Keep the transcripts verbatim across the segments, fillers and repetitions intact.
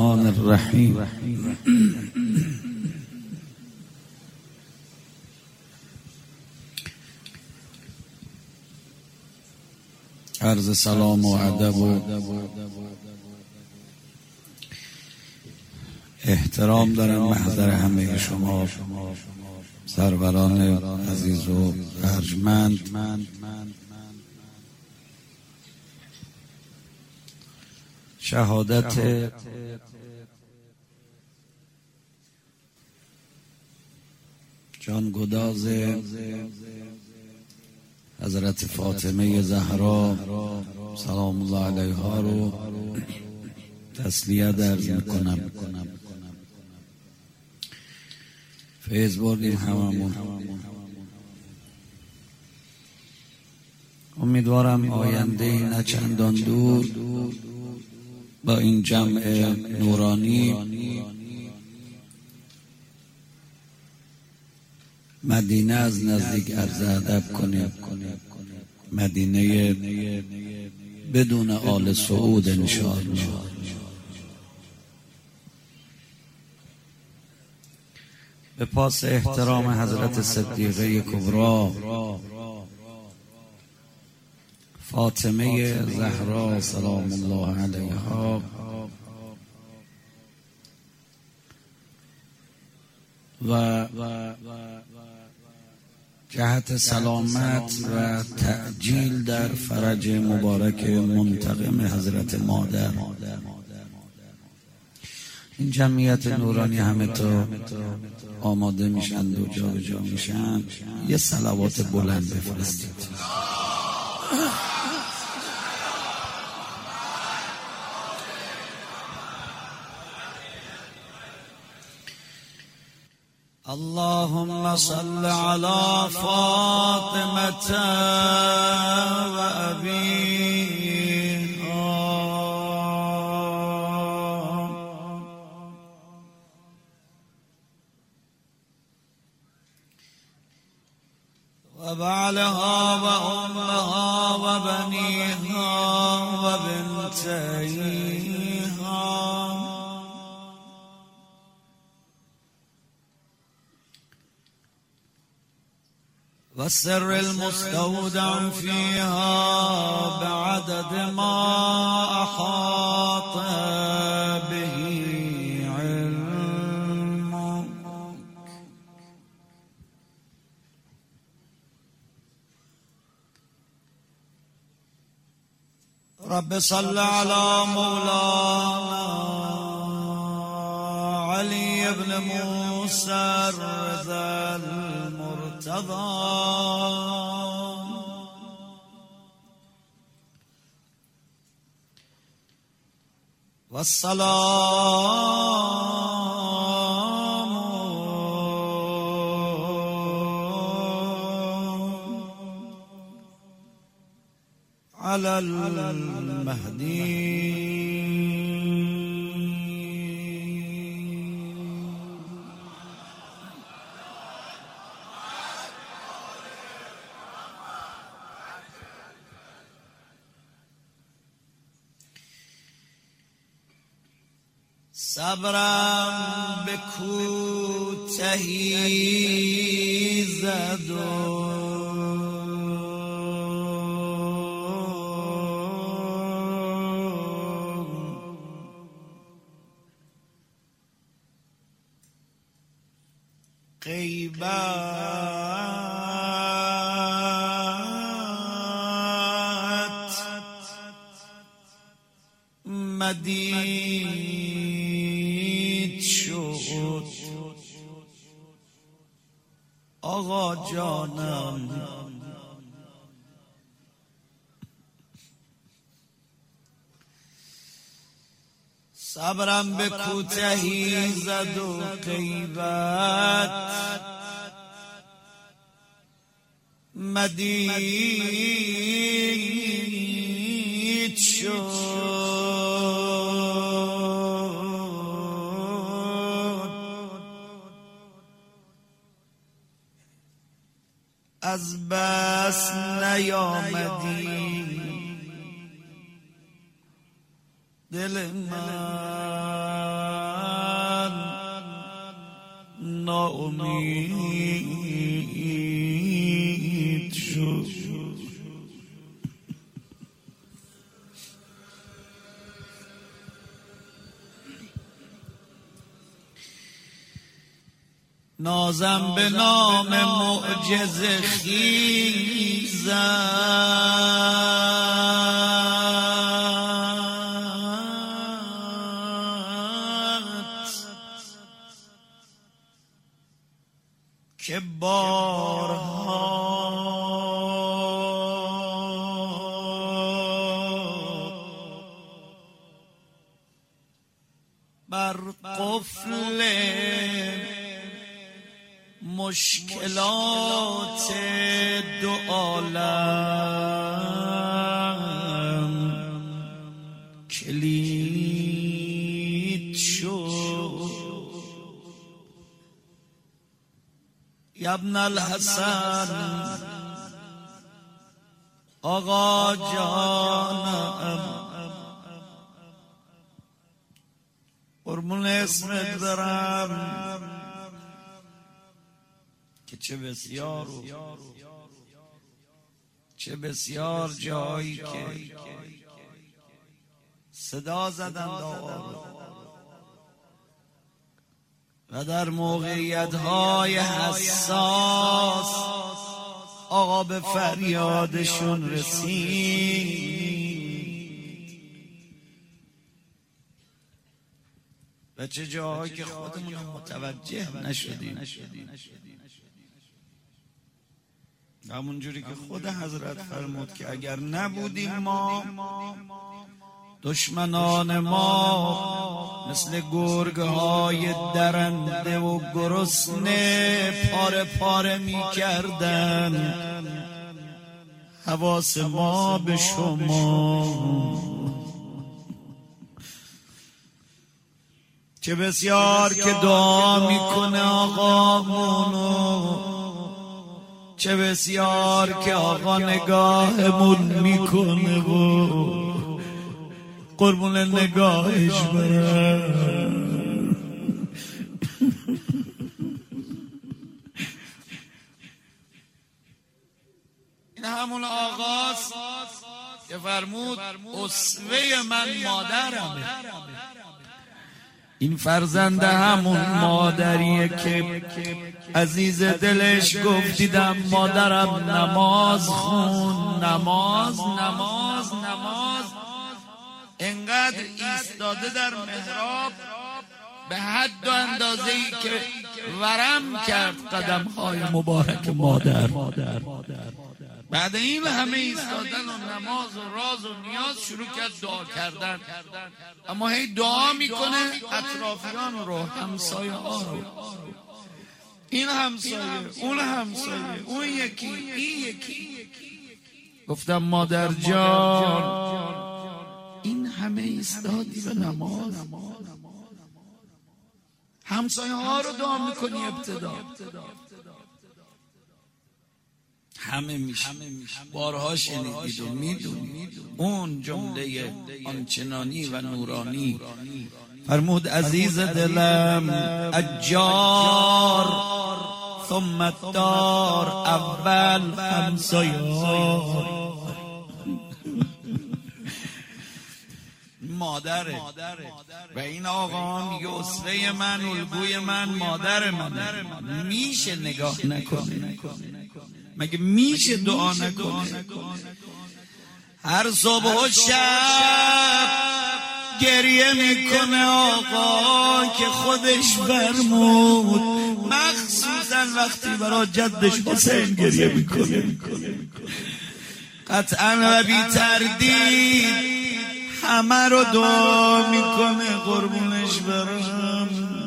الرحمن الرحیم. عرض سلام و ادب و احترام دارم محضر همه شما سروران عزیز و ارجمند. شهادت جانگداز حضرت فاطمه زهرا سلام الله علیها رو تسلیت عرض میکنم. فیض بردیم هممون. امیدوارم آینده نه چندان دور با این جمع نورانی مدینه از نزدیک عرض ادب کنیم، مدینه بدون آل سعود انشاءالله. به پاس احترام حضرت صدیقه کبری فاطمه زهرا سلام الله علیها و جهت سلامت و تعجیل در فرج مبارک منتقم حضرت مادر، این جمعیت نورانی همه تا آماده میشن و جا به جا میشن یه صلوات بلند بفرستید. اللهم صل على فاطمة وأبيها وبعلها وأمها وبنيها وبنتيها والسر المستودع فيها بعدد ما أحاط به علمك. رب صل على مولانا علي بن موسى الرضا المرتضى والسلام على المهدي صبرم به کوتهی زد و غیبت مدید شد آقا جانم. صبرم به کوتهی زد و غیبت مدید شد از بس نیامدی دل من ناامید شد. نازم به نام معجزه خیزت که بارها بر قفل مشکلات دو عالم کلید شد. یا ابن الحسن آقا جانم قربون اسمت برم که چه بسیار و چه بسیار جایی که صدا زدند آقا و در موقعیت‌های حساس آقا به فریادشون رسید و چه جاهایی که خودمون متوجه نشدیم. همون جوری که خود حضرت فرمود که اگر نبودیم ما دشمنان ما مثل گرگه های درنده و گرسنه پاره پاره می کردن. حواس ما به شما چه بسیار که دعا میکنه آقامونو، چه بسیار که آقا نگاهمون میکنه و قربون نگاهش برم. این همون آقاست که فرمود اسوه من مادرمه. این فرزند همون مادریه که عزیز دلش گفت دیدم مادرم نماز خون، نماز نماز نماز، انقدر ایستاده در محراب به حد و اندازه‌ای که ورم کرد قدم‌های مبارک مادر. بعد این همه ایستادن و نماز و راز و نیاز شروع کرد دعا کردن، اما هی دعا میکنه اطرافیان رو، همسایه ها رو، این همسایه، اون همسایه، اون یکی، این یکی. گفتم مادر جان این همه ایستادی به نماز، همسایه ها رو دعا میکنی ابتدا. همه میشه بارها شنیدید و میدونید اون جمله آنچنانی و نورانی. فرمود عزیز دلم اجار ثم الدار، اول همسایه مادره و این آقا میگه اسوه من، الگوی من، مادر من. میشه نگاه نکنه؟ مگه میشه دعا نکنه؟ هر صبح و شب گریه میکنه آقا که خودش فرمود، مخصوصا وقتی برای جدش حسین گریه میکنه. قطعا و بی تردید همه رو دعا میکنه قربونش برم.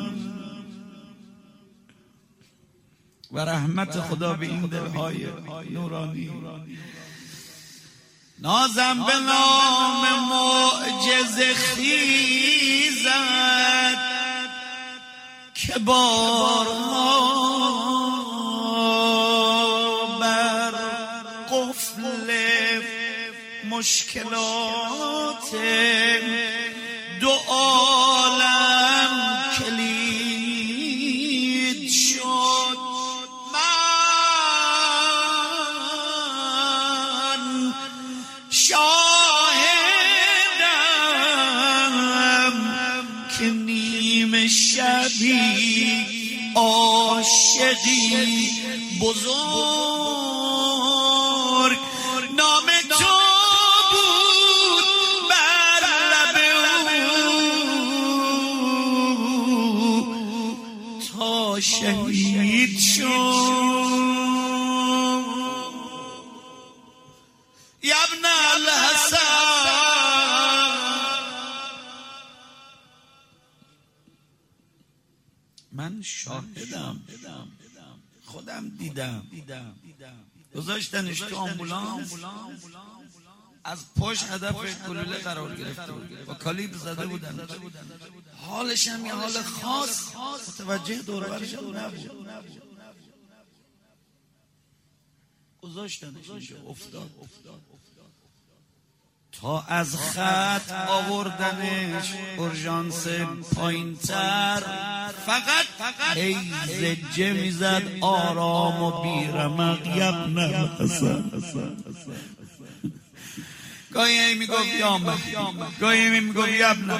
و رحمت خدا به این دلهای نورانی. نازم به نام معجزه خیزت که بارها بر قفل مشکلات دو عالم کلید شد. که نیم شبی عاشقی بزرگ نام تو بود بر لب او تا شهید شد. یا ابن الحسن من شاهدم، خودم دیدم، گذاشتنش تو آمبولانس، از پشت هدف گلوله قرار گرفته بود، با کالیبر زده بودن، حالش هم یه حال خاص، متوجه دور و برش نبود، گذاشتنش اینجا افتاد تا از خط آوردنش اورژانس پایین‌تر، فقط هی زجه میزد آرام و بیرمق یبن الحسن. گاهی هی میگفت یامه، گاهی هی میگفت یبن.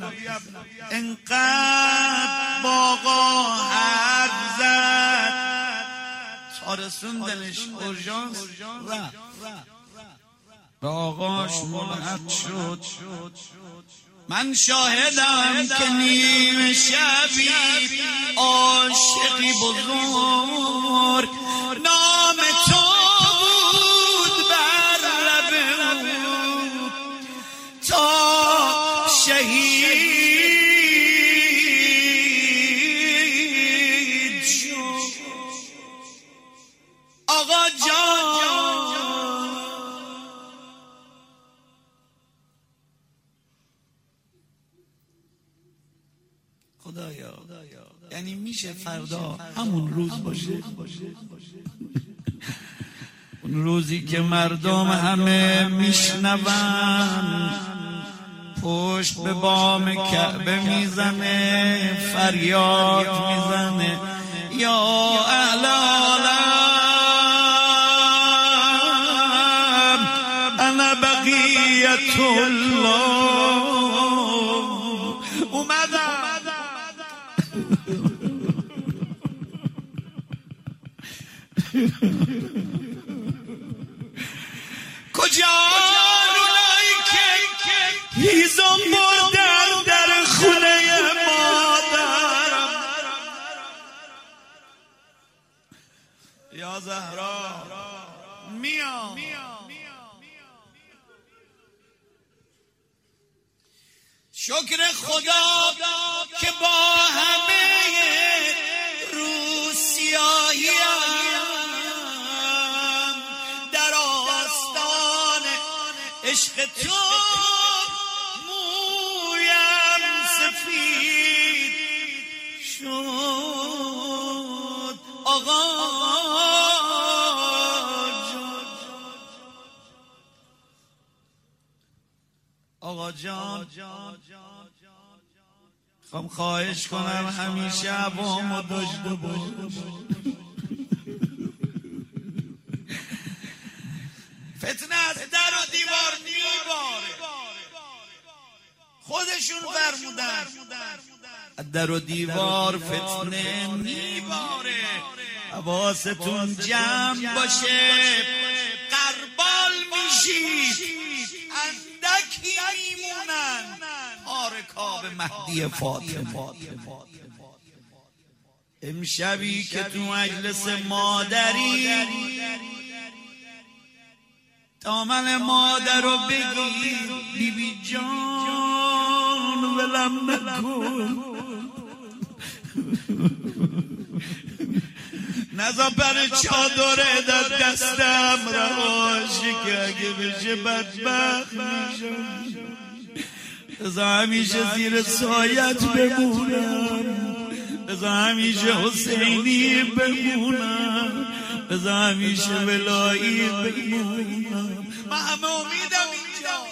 انقدر باقا حرف زد تا رسوندنش اورژانس رفت. به آقاش ملحق شد. من شاهدم که نیم شبی عاشقی بزرگ نام تو بود بر لب او تا شهید شد. آقا جان خدایا، یعنی میشه فردا همون روز باشه، اون روزی که مردم همه میشنون پشت به بام کعبه میزنه فریاد میزنه یا اهل عالم انا بقیت الله اومدم. کجا اونایی که هیزم بردن در خونه مادرم؟ یا زهرا میام. شکر خدا که با همه روسیاییم در آستان عشق تو مویم سفید شد. آقا جان، آقا جان خواهم خواهش کنم همیشه عوامو داشته باش. فتنه از در و دیوار میباره، خودشون فرمودن در و دیوار فتنه میباره. حواستون جمع باشه، قربال میشید، اندکی میمونن آرکاب مهدی فاطمه. امشبی که تو مجلس مادری دامن مادر رو بگیر، بی بی جان ولم نکن، نزا پر چادره در دستم رواشی که اگه بشه بدبخت میشم، بذار همیشه زیر سایت بمونم، بذار همیشه حسینی بمونم، بذار همیشه ولایی بمونم. من همه امیدم اینجا.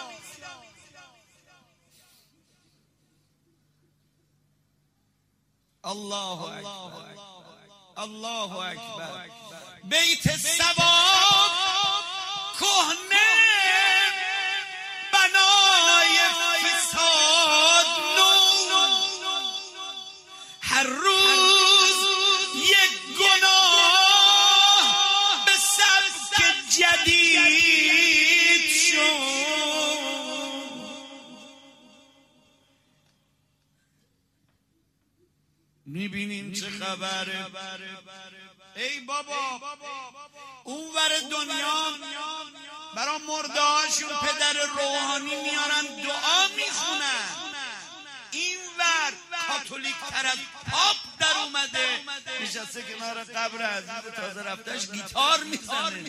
الله اکبر، الله اکبر. بیت ثواب کهنه بنای فساد نو روز یک گناه به سبک جدید شد. میبینیم چه خبره. ای بابا اونور دنیا برای مردهاشون پدر روحانی میارن دعا میخونن، اینور کاتولیک تر از پاپ در اومده نشسته کنار قبر عزیز تازه رفتش گیتار میزنه.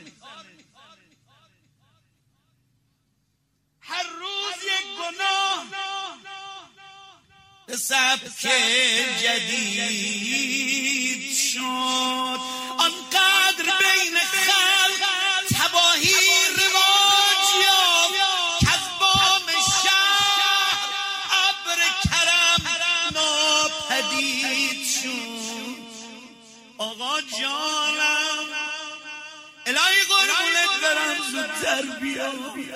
هر روز یک گناه به سبک جدید شد. آنقدر بین خلق تباهی رواج یافت که از بام شهر ابر کرم ناپدید شد. آقا جانم الهی قربونت برم زودتر بیا.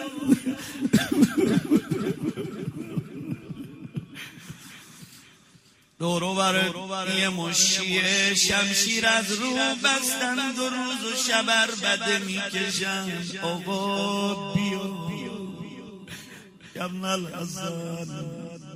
دورو بر یه مشیه شمشیر از رو بستند و روز و شبر بده میکشند. آقا بیا ابن الحسن،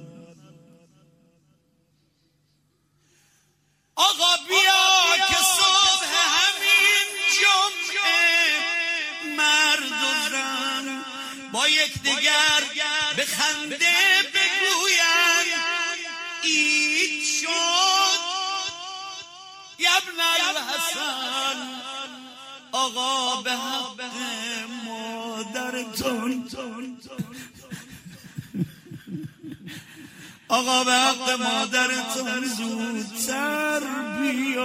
آقا بیا که صبح همین جمعه مرد و زن با یک دیگر به خنده بگویند عید شد. ابن الحسن آقا به حق مادرتون، آقا به حق مادرتون زودتر بیا.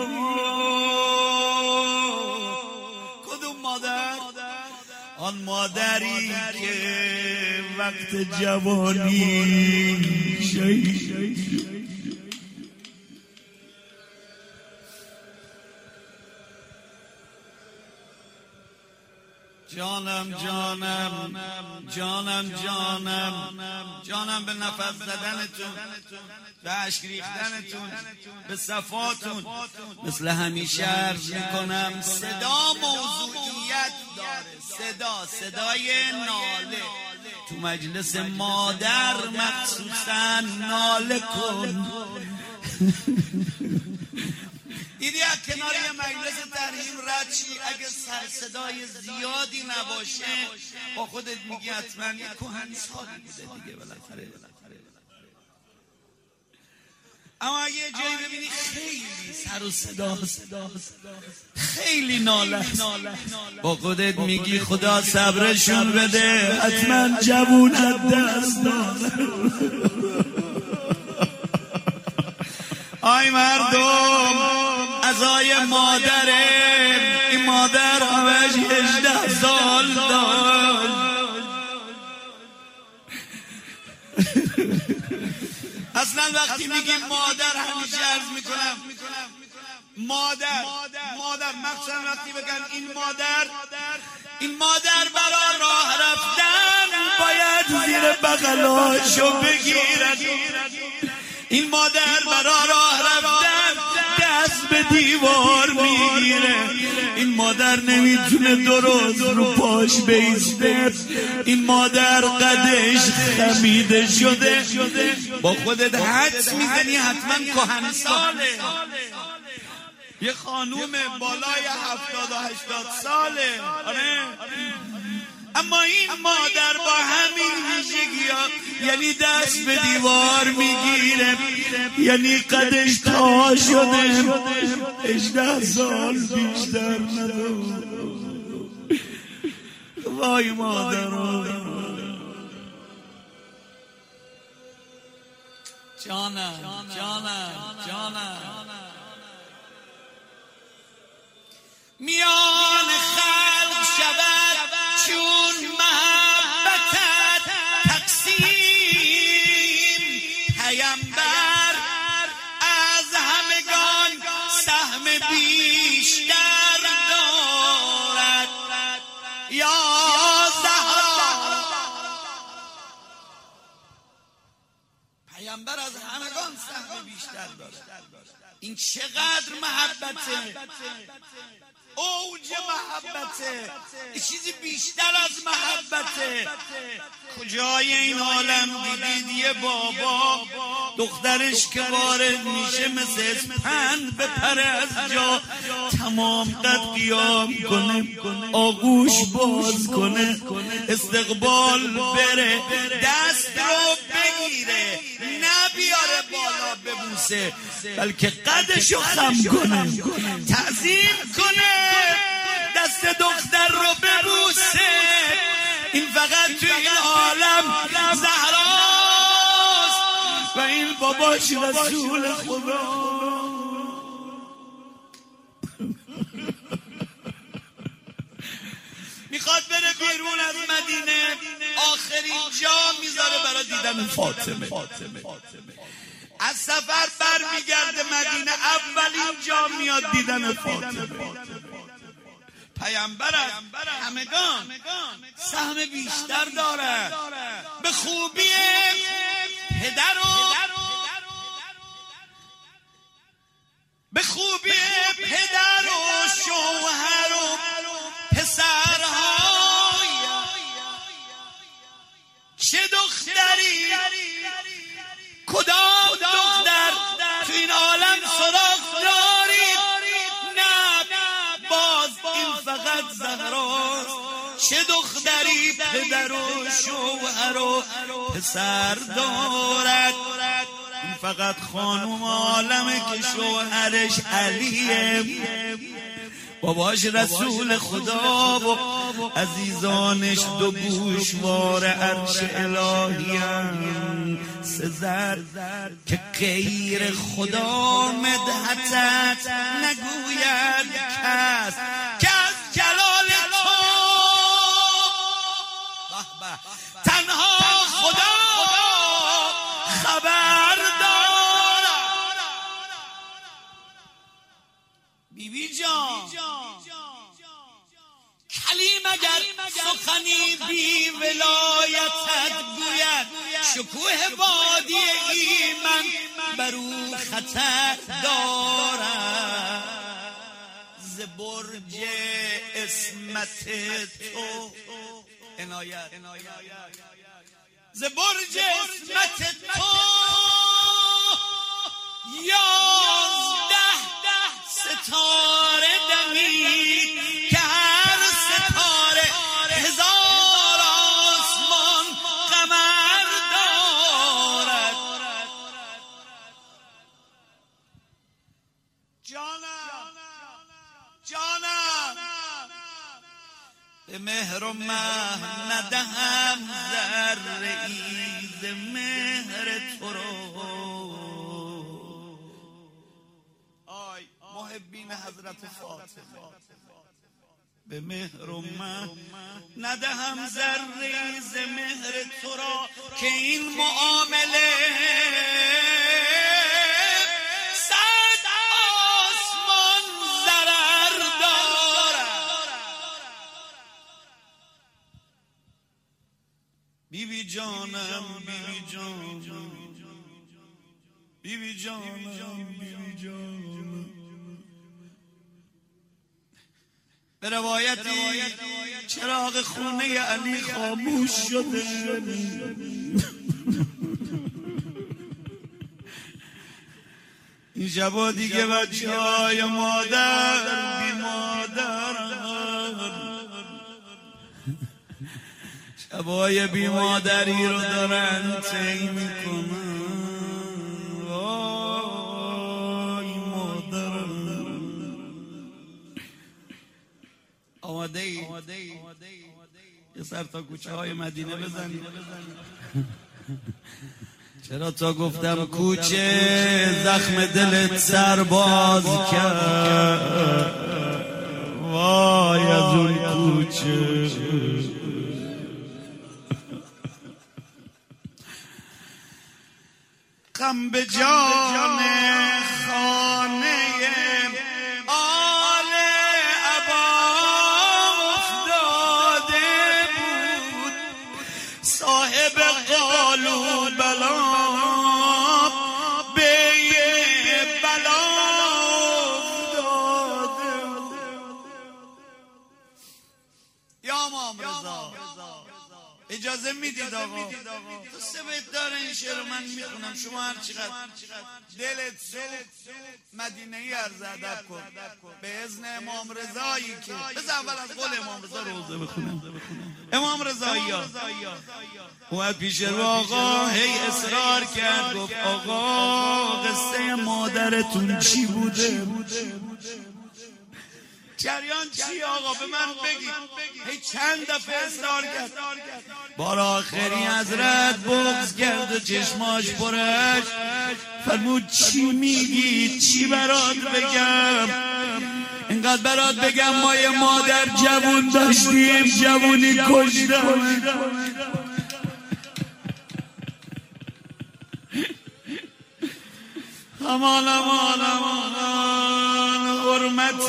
کدوم مادر؟ آن مادری که وقت جوانی شهید. جانم جانم جانم جانم جانم به نفس زدنتون، به عشق ریختنتون، به صفاتون. مثل همیشه عرض میکنم صدا موضوعیت داره. صدا صدای ناله تو مجلس مادر مخصوصا ناله کن. دیدی از کنار یه مجلس ترحیم رد شی، اگه سر صدای زیادی نباشه با خودت میگی حتما یه کهنسالی بوده دیگه بالاخره. اما اگه یه جایی ببینی خیلی سر و صدا خیلی ناله با خودت میگی خدا صبرشون بده، حتما جوونت دست داده. آی مردم عزای مادره، این مادر همش هجده سال داشت. اصلا وقتی میگیم مادر همیشه عرض میکنم مادر مادر مخصوصا وقتی بگن این مادر، این مادر برای راه رفتن باید زیر بغلاشو بگیرد. این مادر برای راه رفتن دست به دیوار میگیره. این مادر نمیتونه درست رو پاش بیسته. این مادر قدش خمیده شده. با خودت حدس میزنی حتما کهنساله، یه خانوم بالای هفتاد و هشتاد ساله. آره اما این مادر با همین ویژگی ها یعنی دست به دیوار میگیره، یعنی قدش تا شده هجده سال بیشتر نداره. وای مادر جانم جانم جانم میان خلق شود چون محبتت تقسیم. پیامبر از همگان سهم بیشتر دارد. یا زهرا پیامبر از همگان سهم بیشتر داره. این چقدر محبته، اوج محبته، چیزی بیشتر از محبته. کجای این عالم دیدید یه بابا دخترش که وارد میشه مثل اسپند بپره از جا، تمام قد قیام کنه، آغوش باز کنه، استقبال بره، دست رو بگیره، نبیاره بالا ببوسه بلکه قدشو خم کنه، تعظیم کنه، دست دختر رو ببوسه. این فقط تو این عالم زهراست و این باباش رسول خدا. میخواد بره بیرون از مدینه، آخرین جا میذاره برای دیدن فاطمه. از سفر بر میگرده مدینه، اولین جا میاد دیدن فاطمه. پیامبر همگان سهم بیشتر داره، به خوبی پدر و به خوبی پدر و شوهر و پسرهای. چه دختری، کدام دختر تو این عالم سراغ دارید؟ نه، باز این فقط زهراست. چه دختری پدر و شوهر و پسر دارد؟ این فقط خانوم عالمه که شوهرش علیه، باباش رسول خدا و عزیزانش دو گوشوار عرش الهیان. سزر که غیر خدا مدحتت نگوید کس، که از جلال تو تنها خدا خبر دارد. بیبی جان کلیم اگر سخنی بی ولایتت گوید، شکوه وادی ایمن بر او خطر دارد. ز برج عصمت تو عنایت، ز برج عصمت تو یازده ستاره دمید که هر ستاره هزار آسمان قمر دارد. جانم جانم به مهر و مه ندهم ذره ای ز مهر تو رو. آی محبین حضرت فاطمه، به مهر و مه ندهم ذره ای ز مهر تو را، که این معامله صد آسمان ضرر دارد. بیبی جانم بیبی جانم بیبی جانم بیبی جانم. به روایتی چراغ خونه علی خاموش شده، این شبا دیگه بچه های مادر بی مادر، شبای بی مادری رو دارن طی میکنن. آماده ای یه سر تا کوچه های مدینه بزنی؟ چرا تا گفتم کوچه زخم دلت سرباز کرد؟ وای از اون کوچه. غم به جان خانه آل ابا افتاده بود، صاحب قالو بلا تو سه بیت داره این شعر رو من میخونم، شما هر چقدر دلت سوخت مدینه ای عرض ادب کن به اذن امام رضایی که بذار اول از قول امام رضا روزه بخونم. امام رضایی ها اومد پیش رو آقا، هی اصرار کرد، گفت آقا قصه مادرتون چی بوده؟ جریان چی آقا به من بگید. هی چند دفعه اصرار کرد، بار آخری حضرت بغض کرد و چشماش پرش فرمود چی میگی؟ چی برات بگم؟ اینقدر برات بگم ما یه مادر جوون داشتیم، جوونی کشتم. امان امان امان حرمت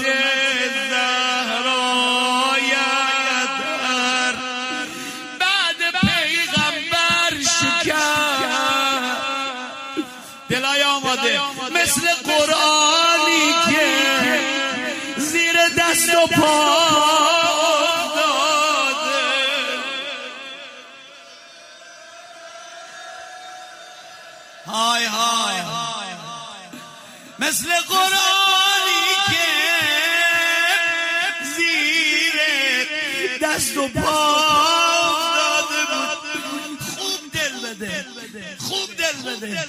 زهرای در بعد پیغمبر شکر دلای آماده مثل قرآنی که زیر دست و پا افتاده. های های مثل قرآنی که زیر دست و پا افتاده بود. خوب دل بده، خوب دل بده.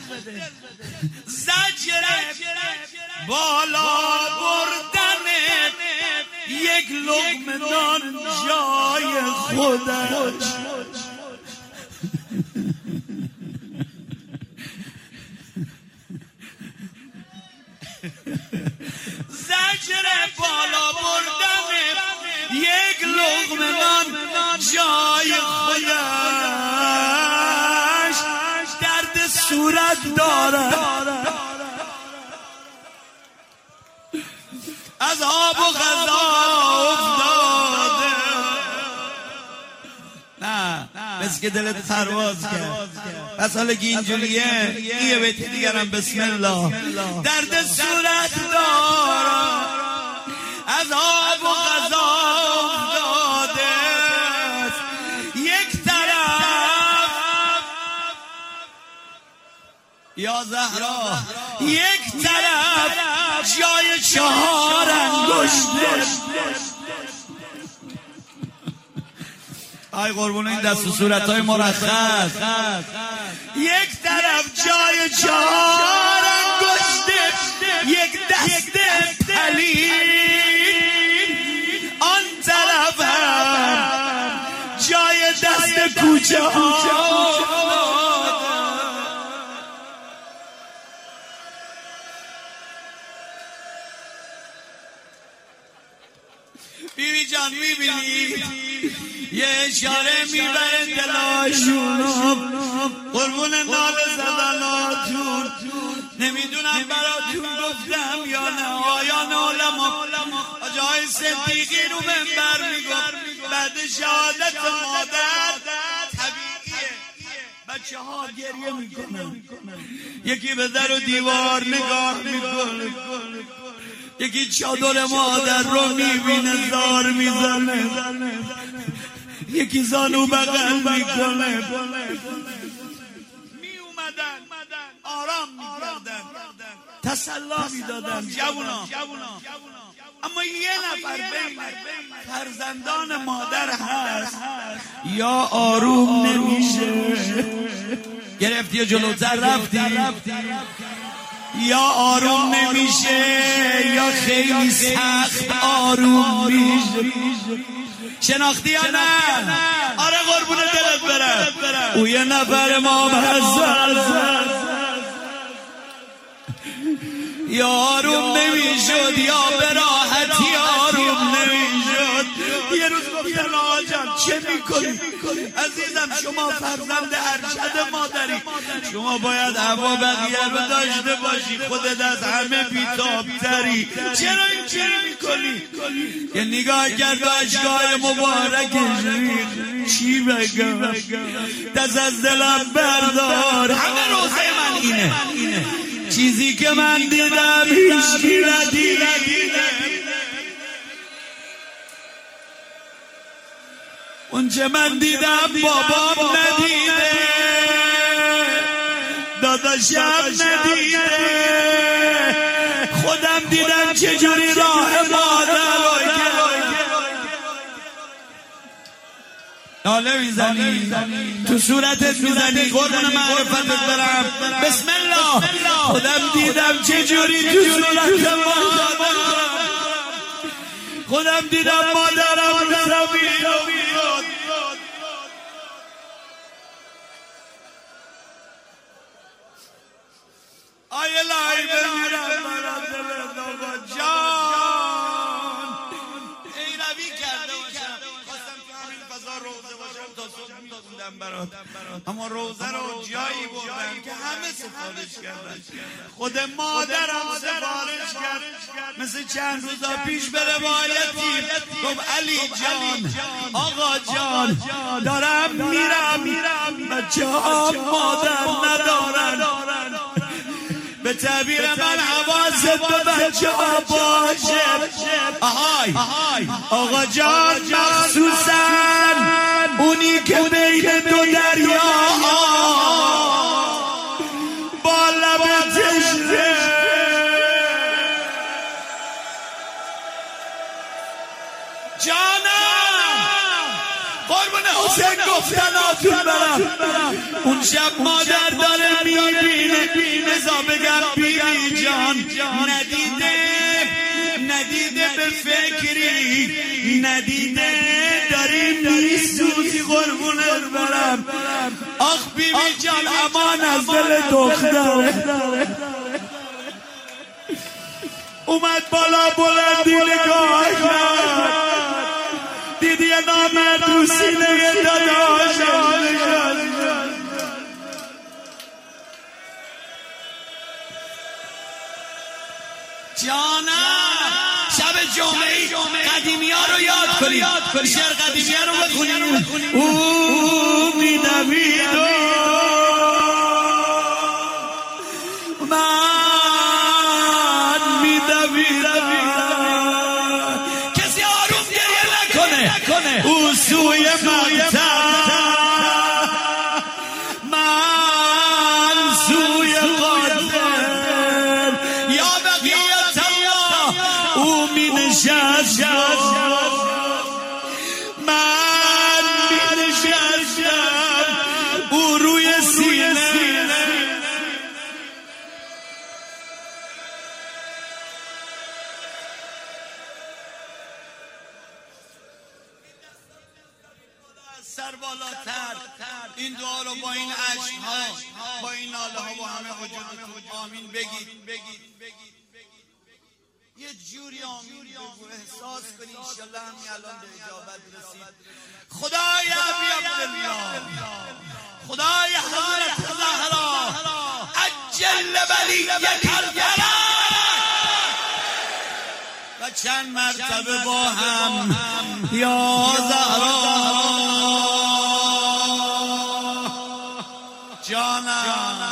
زجر بالا بردن یک لقمه نان جای خودش. زجر بالا بردن یک لقمه نان جای خودش درد صورت داره. از آب و غذا افتاده. نه بس که دلت پرواز کرد. پس حالا که اینجوریه یه بیت دیگرم بسم الله. درد صورت دارم از آب و غذا افتاده. یک طرف یا زهرا، یک طرف جای چهار انگشته. ای قربون این دست و صورتهای مرخص. یک طرف جای چهار انگشته، یک دست پلید، آن طرف هم جای دست کوچه ها. بیبی جان میبینی یه اشاره میبره دلاشون، قربون نال زدناتون. نمیدونم براتون گفتم یا نه آیان علما آجای صدیقی رو منبر میگفت بعد شهادت مادر طبیعیه بچه ها گریه میکنن، یکی به در و دیوار نگاه میکنه، یکی چادر مادر رو میبینه زار میزنه، یکی زانو بغل میکنه. می اومدن آرام میکردن، تسلا میدادن جوونا. اما یه نفر بین فرزندان مادر هست یا آروم نمیشه، گرفتی جلوتر رفتی، یا آروم نمیشه یا خیلی سخت آروم میشه. شناختی یا نه؟ آره قربون دلت برم. او یه نفر امام حسن یا آروم نمیشد یا به راحتی آروم نمیشد. یه روز گفتم آقا جان چه میکنی؟ عزیزم شما فرزند ارشد مادری، شما باید هوا بقیه رو داشته باشی، خودت از همه بیتابتری، چرا این چرا میکنی؟ یه نگاه کرد و اشکای مبارکش چی بگم؟ دست از دلم بردار. همه روزه من اینه، چیزی که من دیدم هیچکی ندیده، اون چه من دیدم بابام ندیده. داداشم ندیده، خودم دیدم چجوری راه مادر ناله میزنی تو صورتت میزنی قربون معرفتت برم. بسم الله. خودم دیدم چجوری تو صورت مادر، خودم دیدم مادرم زمین رو بیاد. آیه لای بمیرم برم دل آقا جان. ای روی کرده باشم، خواستم تو همین فضا روزه باشم تا صبح میخوندم برات، اما روزه رو جایی بردم که همه سفارش کردن. خود مادرم سفارش کرد، مثل چند روزا پیش به روایتی گفت علی جان، آقا جان، دارم میرم، بچه ها مادر ندارن. به تعبیر من حواست به بچه ها باشه. آهای آقا جان، مخصوصا اونی که بین دو دریا با لب تشنه جانم قربون حسین گفتناتون برم. اون شب مادر داره میبینه، نزا بگم بیبی جان ندیده، ندیده به فکری، ندیده داریم میسوزی قربونت برم. آخ بیبی جان امان از دل دختره. اومد بالا بلندی نگاه کرد، دیدی یه نامرد رو سینه داداشم. جانم شب جمعه قدیمی ها رو یاد کنید، شعر قدیمی ها رو بخونید. او میدوید و من میدویدم، کسی آروم گریه نکنه. او سوی مقتل، من سوی قاتل، یا بقیت الله او می نشست، من می نشستم او روی سینه. سر بالاتر این دعا رو با این عشق‌ها، با این ناله ها، با همه وجودتون آمین بگید. یه جوری آمین بگو، احساس کنی انشالله همین الان به اجابت رسید. خدای ابی عبدالله، خدای حضرت زهرا عجل ولیک الفرج و چند مرتبه با هم یا زهرا جانم